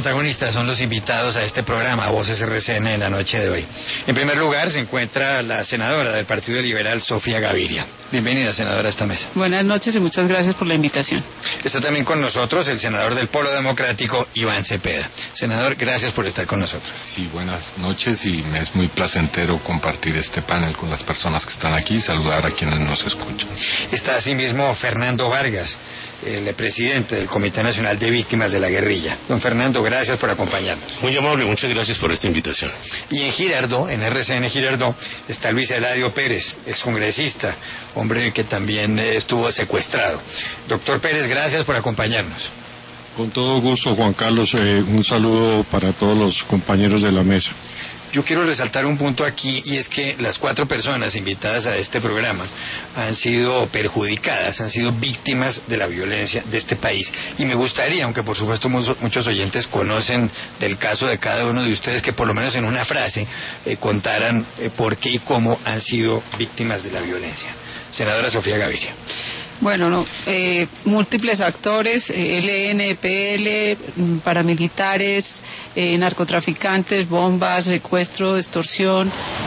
protagonistas, son los invitados a este programa, Voces RCN, en la noche de hoy. En primer lugar se encuentra la senadora del Partido Liberal, Sofía Gaviria. Bienvenida, senadora, a esta mesa. Buenas noches y muchas gracias por la invitación. Está también con nosotros el senador del Polo Democrático, Iván Cepeda. Senador, gracias por estar con nosotros. Sí, buenas noches, y me es muy placentero compartir este panel con las personas que están aquí y saludar a quienes nos escuchan. Está asimismo Fernando Vargas, el presidente del Comité Nacional de Víctimas de la Guerrilla. Don Fernando, gracias por acompañarnos. Muy amable, muchas gracias por esta invitación. Y en Girardot, en RCN Girardot, está Luis Eladio Pérez, excongresista, hombre que también estuvo secuestrado. Doctor Pérez, gracias por acompañarnos. Con todo gusto, Juan Carlos, un saludo para todos los compañeros de la mesa. Yo quiero resaltar un punto aquí, y es que las 4 personas invitadas a este programa han sido perjudicadas, han sido víctimas de la violencia de este país. Y me gustaría, aunque por supuesto muchos oyentes conocen del caso de cada uno de ustedes, que por lo menos en una frase contaran por qué y cómo han sido víctimas de la violencia. Senadora Sofía Gaviria. Bueno, múltiples actores, ELN, EPL, paramilitares, narcotraficantes, bombas, secuestro, extorsión,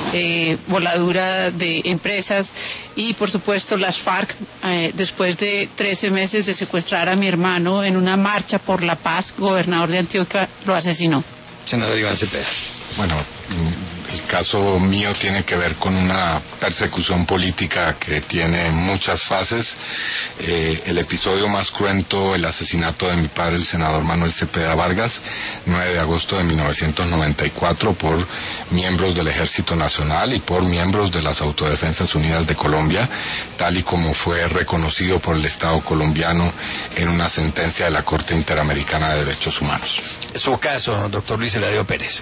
voladura de empresas y por supuesto las FARC, después de 13 meses de secuestrar a mi hermano en una marcha por la paz, gobernador de Antioquia lo asesinó. Senador Iván Cepeda. Bueno, el caso mío tiene que ver con una persecución política que tiene muchas fases. El episodio más cruento, el asesinato de mi padre, el senador Manuel Cepeda Vargas, 9 de agosto de 1994, por miembros del Ejército Nacional y por miembros de las Autodefensas Unidas de Colombia, tal y como fue reconocido por el Estado colombiano en una sentencia de la Corte Interamericana de Derechos Humanos. Su caso, doctor Luis Eladio Pérez.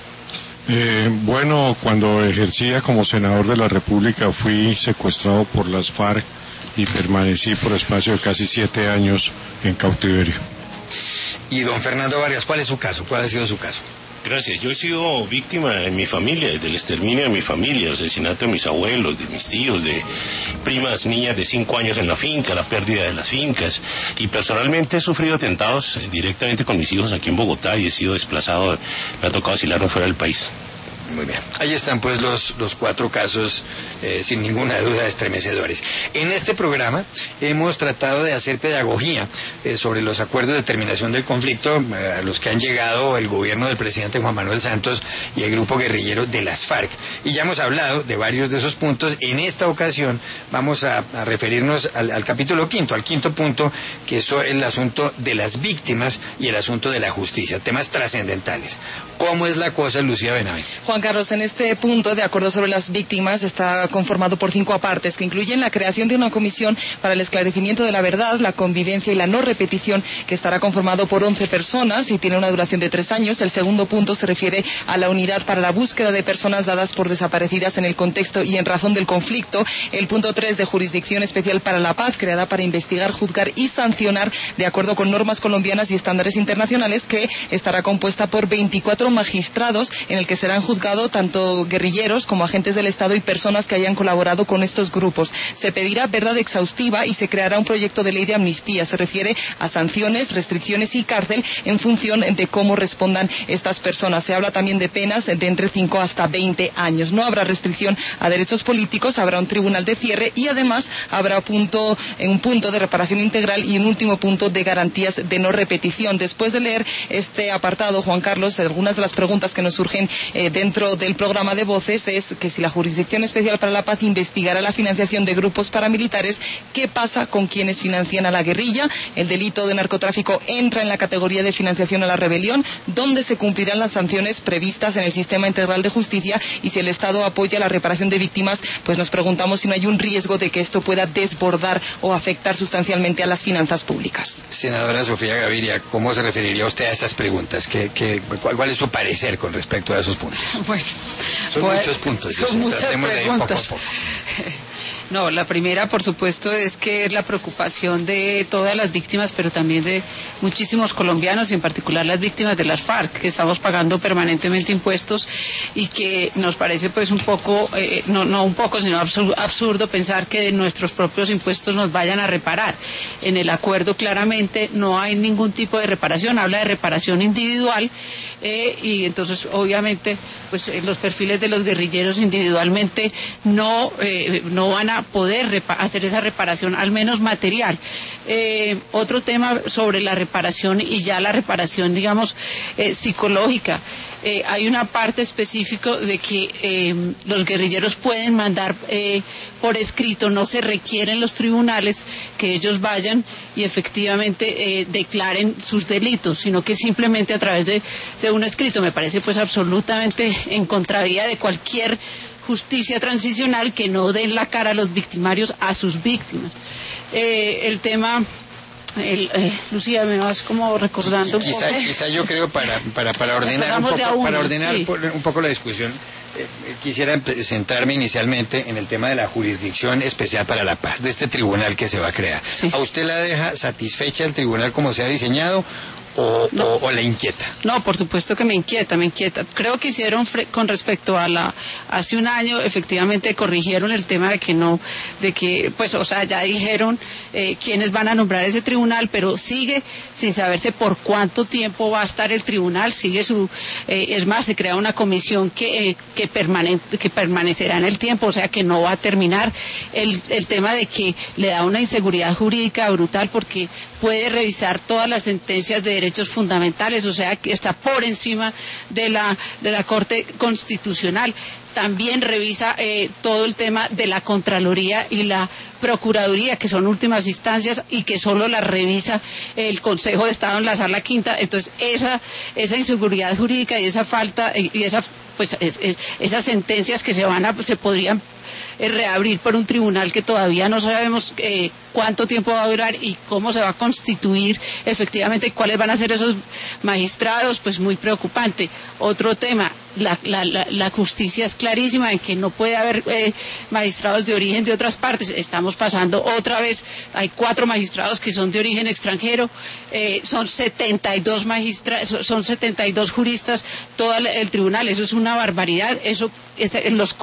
Bueno, cuando ejercía como senador de la República fui secuestrado por las FARC y permanecí por espacio de casi 7 años en cautiverio. Y don Fernando Vargas, ¿cuál es su caso? ¿Cuál ha sido su caso? Gracias. Yo he sido víctima en mi familia, del exterminio de mi familia, el asesinato de mis abuelos, de mis tíos, de primas niñas de 5 años en la finca, la pérdida de las fincas. Y personalmente he sufrido atentados directamente con mis hijos aquí en Bogotá y he sido desplazado, me ha tocado asilarme fuera del país. Muy bien. Ahí están pues los 4 casos, sin ninguna duda, estremecedores. En este programa hemos tratado de hacer pedagogía sobre los acuerdos de terminación del conflicto a los que han llegado el gobierno del presidente Juan Manuel Santos y el grupo guerrillero de las FARC. Y ya hemos hablado de varios de esos puntos. En esta ocasión vamos a referirnos al capítulo 5, al 5º punto, que es el asunto de las víctimas y el asunto de la justicia, temas trascendentales. ¿Cómo es la cosa, Lucía Benavente? Juan Carlos, en este punto de acuerdo sobre las víctimas está conformado por 5 apartes que incluyen la creación de una comisión para el esclarecimiento de la verdad, la convivencia y la no repetición, que estará conformado por 11 personas y tiene una duración de 3 años. El segundo punto se refiere a la unidad para la búsqueda de personas dadas por desaparecidas en el contexto y en razón del conflicto. El punto 3 de jurisdicción especial para la paz, creada para investigar, juzgar y sancionar de acuerdo con normas colombianas y estándares internacionales, que estará compuesta por 24 magistrados, en el que serán juzgados tanto guerrilleros como agentes del Estado y personas que hayan colaborado con estos grupos. Se pedirá verdad exhaustiva y se creará un proyecto de ley de amnistía. Se refiere a sanciones, restricciones y cárcel en función de cómo respondan estas personas. Se habla también de penas de entre 5 hasta 20 años. No habrá restricción a derechos políticos, habrá un tribunal de cierre y además habrá un punto de reparación integral y un último punto de garantías de no repetición. Después de leer este apartado, Juan Carlos, algunas de las preguntas que nos surgen dentro del programa de Voces es que si la Jurisdicción Especial para la Paz investigará la financiación de grupos paramilitares, ¿qué pasa con quienes financian a la guerrilla? El delito de narcotráfico entra en la categoría de financiación a la rebelión, ¿dónde se cumplirán las sanciones previstas en el sistema integral de justicia? Y si el Estado apoya la reparación de víctimas, pues nos preguntamos si no hay un riesgo de que esto pueda desbordar o afectar sustancialmente a las finanzas públicas. Senadora Sofía Gaviria, ¿cómo se referiría usted a estas preguntas? ¿Cuál es su parecer con respecto a esos puntos? Bueno, son muchos puntos. Son muchas preguntas. Tratemos de ir poco a poco. No, la primera, por supuesto, es que es la preocupación de todas las víctimas, pero también de muchísimos colombianos, y en particular las víctimas de las FARC, que estamos pagando permanentemente impuestos y que nos parece pues un poco, no un poco, sino absurdo pensar que de nuestros propios impuestos nos vayan a reparar. En el acuerdo claramente no hay ningún tipo de reparación, habla de reparación individual, y entonces obviamente pues los perfiles de los guerrilleros individualmente no van a poder hacer esa reparación, al menos material. Otro tema sobre la reparación, y ya la reparación, digamos, psicológica. Hay una parte específica de que los guerrilleros pueden mandar por escrito, no se requieren los tribunales que ellos vayan y efectivamente declaren sus delitos, sino que simplemente a través de un escrito. Me parece pues absolutamente en contravía de cualquier justicia transicional que no den la cara a los victimarios, a sus víctimas. El tema, Lucía, me vas como recordando un poco. Quizá yo creo para ordenar un poco la discusión, quisiera sentarme inicialmente en el tema de la Jurisdicción Especial para la Paz, de este tribunal que se va a crear. Sí. ¿A usted la deja satisfecha el tribunal como se ha diseñado o la inquieta? No, por supuesto que me inquieta. Creo que hicieron con respecto a hace un año, efectivamente corrigieron el tema de que ya dijeron quiénes van a nombrar ese tribunal, pero sigue sin saberse por cuánto tiempo va a estar el tribunal. Es más, se crea una comisión que permanecerá en el tiempo, o sea que no va a terminar. El tema de que le da una inseguridad jurídica brutal, porque puede revisar todas las sentencias de derechos fundamentales, o sea que está por encima de la Corte Constitucional. También revisa todo el tema de la Contraloría y la Procuraduría, que son últimas instancias y que solo las revisa el Consejo de Estado en la Sala Quinta. Entonces esa inseguridad jurídica y esa falta y esas sentencias que se podrían reabrir por un tribunal que todavía no sabemos cuánto tiempo va a durar y cómo se va a constituir efectivamente, cuáles van a ser esos magistrados, pues muy preocupante. Otro tema, la justicia es clarísima en que no puede haber magistrados de origen de otras partes. Estamos pasando otra vez, hay 4 magistrados que son de origen extranjero, son 72 magistrados, son 72 juristas, todo el tribunal. Eso es una barbaridad. Eso es los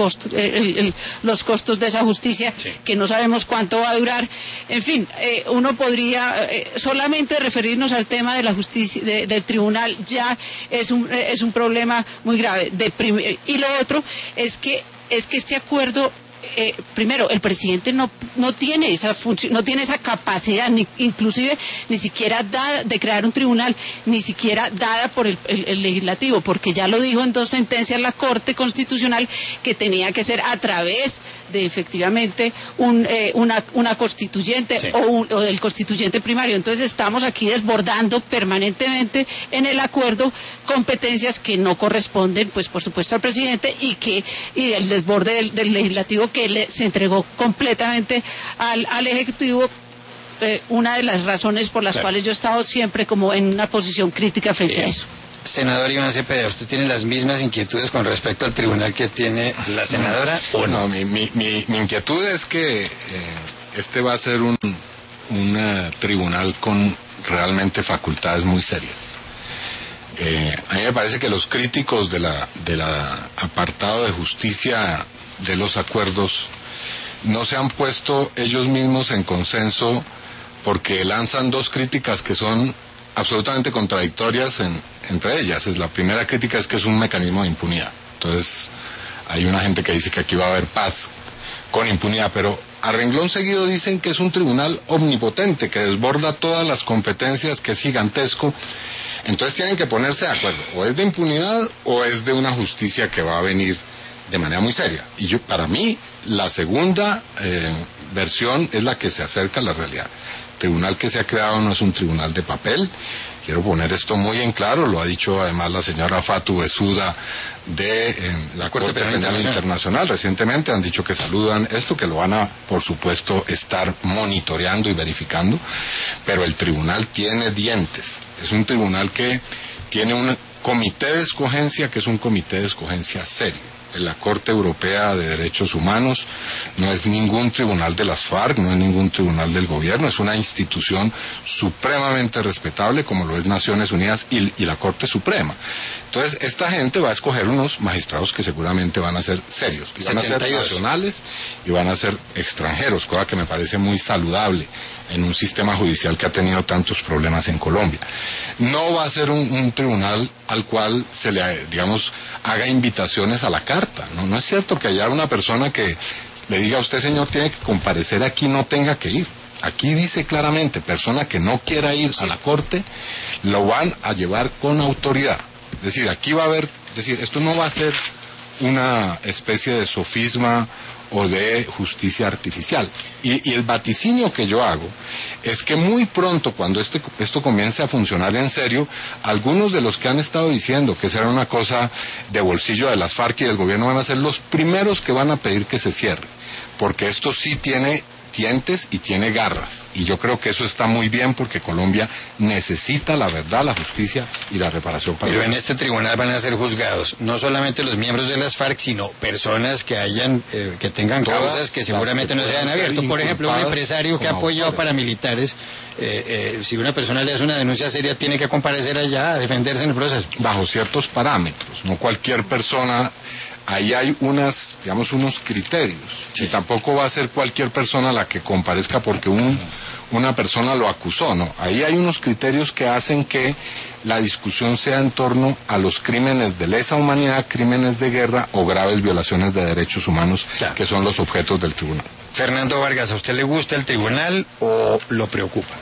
costos de esa justicia, sí, que no sabemos cuánto va a durar. En fin, uno podría solamente referirnos al tema de la justicia del tribunal, ya es un problema muy grave. Y lo otro es que este acuerdo, primero, el presidente no tiene esa función, no tiene esa capacidad, inclusive ni siquiera dada de crear un tribunal, ni siquiera dada por el legislativo, porque ya lo dijo en 2 sentencias la Corte Constitucional, que tenía que ser a través de efectivamente una constituyente, sí, o del constituyente primario. Entonces estamos aquí desbordando permanentemente en el acuerdo competencias que no corresponden, pues por supuesto al presidente, y el desborde del legislativo, que se entregó completamente al Ejecutivo. Una de las razones por las, claro, cuales yo he estado siempre como en una posición crítica frente a eso. Senador Iván Cepeda, ¿usted tiene las mismas inquietudes con respecto al tribunal que tiene la senadora o no? Mi inquietud es que este va a ser un tribunal con realmente facultades muy serias. A mí me parece que los críticos de la apartado de justicia de los acuerdos no se han puesto ellos mismos en consenso, porque lanzan 2 críticas que son absolutamente contradictorias entre ellas. La primera crítica es que es un mecanismo de impunidad. Entonces hay una gente que dice que aquí va a haber paz con impunidad, pero a renglón seguido dicen que es un tribunal omnipotente, que desborda todas las competencias, que es gigantesco. Entonces tienen que ponerse de acuerdo, o es de impunidad o es de una justicia que va a venir de manera muy seria. Y para mí la segunda versión es la que se acerca a la realidad. El tribunal que se ha creado no es un tribunal de papel. Quiero poner esto muy en claro, lo ha dicho además la señora Fatou Bensouda de la Corte Penal Internacional. Recientemente han dicho que saludan esto, que lo van a, por supuesto, estar monitoreando y verificando, pero el tribunal tiene dientes. Es un tribunal que tiene un comité de escogencia, que es un comité de escogencia serio. la Corte Europea de Derechos Humanos, no es ningún tribunal de las FARC, no es ningún tribunal del gobierno, es una institución supremamente respetable como lo es Naciones Unidas y la Corte Suprema. Entonces, esta gente va a escoger unos magistrados que seguramente van a ser serios, y van a ser nacionales y van a ser extranjeros, cosa que me parece muy saludable en un sistema judicial que ha tenido tantos problemas en Colombia. No va a ser un tribunal al cual se le, digamos, haga invitaciones a la carta, ¿no? No es cierto que haya una persona que le diga a usted, señor, tiene que comparecer aquí, no tenga que ir. Aquí dice claramente, persona que no quiera ir a la corte, lo van a llevar con autoridad. Es decir, aquí va a haber, es decir, esto no va a ser una especie de sofisma o de justicia artificial. Y el vaticinio que yo hago es que muy pronto, cuando esto comience a funcionar en serio, algunos de los que han estado diciendo que será una cosa de bolsillo de las FARC y del gobierno van a ser los primeros que van a pedir que se cierre, porque esto sí tiene dientes y tiene garras, y yo creo que eso está muy bien porque Colombia necesita la verdad, la justicia y la reparación para Pero en este tribunal van a ser juzgados no solamente los miembros de las FARC, sino personas que hayan que tengan causas que seguramente no se hayan abierto. Por ejemplo, un empresario que ha apoyado paramilitares, si una persona le hace una denuncia seria, tiene que comparecer allá a defenderse en el proceso. Bajo ciertos parámetros, no cualquier persona. Ahí hay unos criterios, sí. Y tampoco va a ser cualquier persona la que comparezca porque una persona lo acusó, ¿no? Ahí hay unos criterios que hacen que la discusión sea en torno a los crímenes de lesa humanidad, crímenes de guerra o graves violaciones de derechos humanos, claro, que son los objetos del tribunal. Fernando Vargas, ¿a usted le gusta el tribunal o lo preocupa?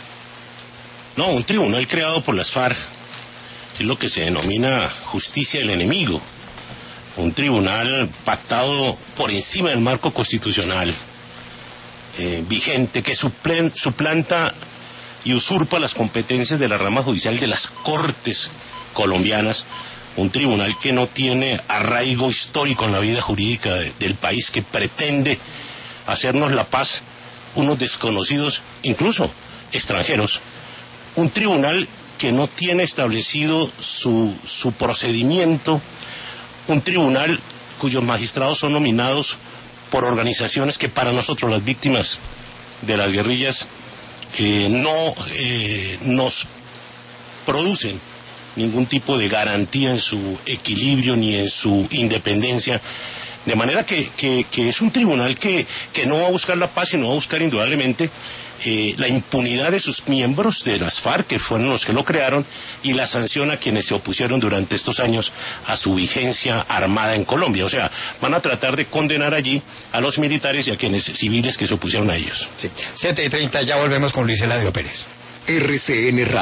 No, un tribunal creado por las FARC es lo que se denomina justicia del enemigo. Un tribunal pactado por encima del marco constitucional vigente, que suplanta y usurpa las competencias de la rama judicial de las Cortes colombianas. Un tribunal que no tiene arraigo histórico en la vida jurídica del país, que pretende hacernos la paz unos desconocidos, incluso extranjeros. Un tribunal que no tiene establecido su procedimiento. Un tribunal cuyos magistrados son nominados por organizaciones que para nosotros, las víctimas de las guerrillas, no nos producen ningún tipo de garantía en su equilibrio ni en su independencia. De manera que es un tribunal que no va a buscar la paz, sino va a buscar indudablemente la impunidad de sus miembros de las FARC, que fueron los que lo crearon, y la sanción a quienes se opusieron durante estos años a su vigencia armada en Colombia. O sea, van a tratar de condenar allí a los militares y a quienes civiles que se opusieron a ellos. Sí. 7:30, ya volvemos con Luis Eladio Pérez. RCN Radio.